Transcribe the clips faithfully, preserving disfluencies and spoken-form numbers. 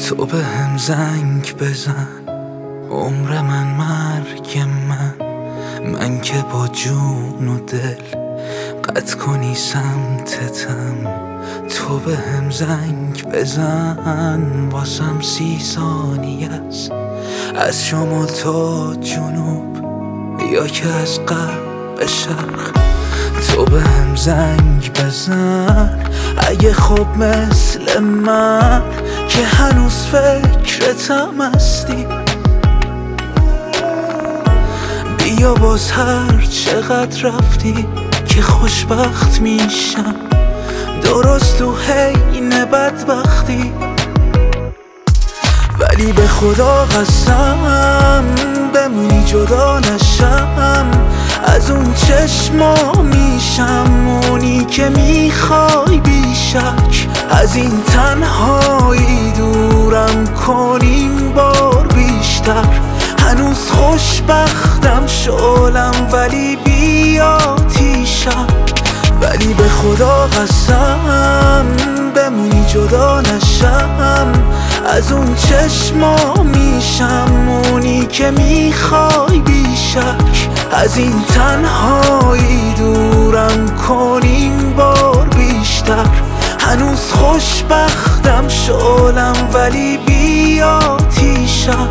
تو به هم زنگ بزن، عمر من مرگ من، من که با جون و دل قطع کنی سمتتم. تو به هم زنگ بزن، واسم سی ثانیه است، از شمال تا جنوب یا که از غرب به شرق. تو به هم زنگ بزن اگه خوب مثل من که هنوز فکرتم هستی. بیا باز هر چقدر رفتی که خوشبخت میشم، درست تو حین بدبختی. ولی به خدا قسم بمونی جدا نشم از اون چشما، میشم اونی که میخوای بیشک. از این تنهایی دورم کنیم بار بیشتر، هنوز خوشبختم شعلم ولی بی آتیشم. ولی به خدا قسم بمونی جدا نشم از اون چشما، میشم اونی که میخوای بیشک. از این تنهایی دورم کنیم بار بیشتر، هنوز خوشبختم شعلم ولی بی آتیشم.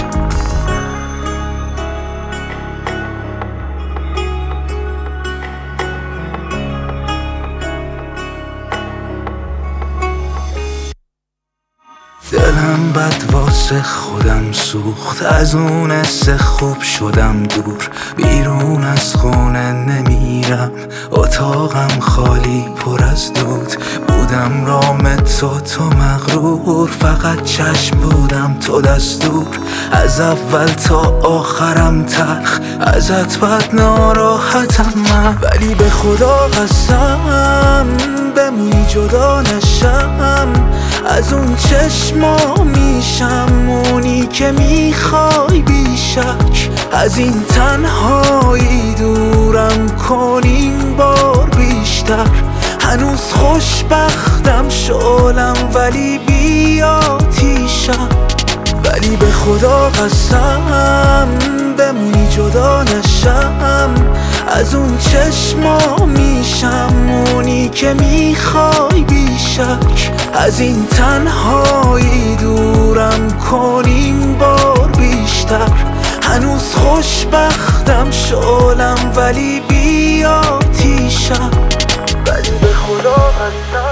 دلم بد واسه خودم سوخت، از اون حس خوب شدم دور. بیرون از خونه نمیرم، اتاقم خالی پر از دود. بودم رام تو تو مغرور، فقط چشم بودم تو دستور. از اول تا آخرم تلخ، ازت بد ناراحتم من. ولی به خدا قسم بمونی جدا نشم از اون چشما، میشم اونی که میخوای بیشک. از این تنهایی دورم کنیم بار بیشتر، هنوز خوشبختم شعلم ولی بی آتیشم. ولی به خدا قسم بمونی جدا نشم از اون چشما، میشم اونی که میخوای بیشک. از این تنهایی دورم کنیم بار بیشتر، هنوز خوشبختم شعلم ولی بی آتیشم. ولی به خدا قسم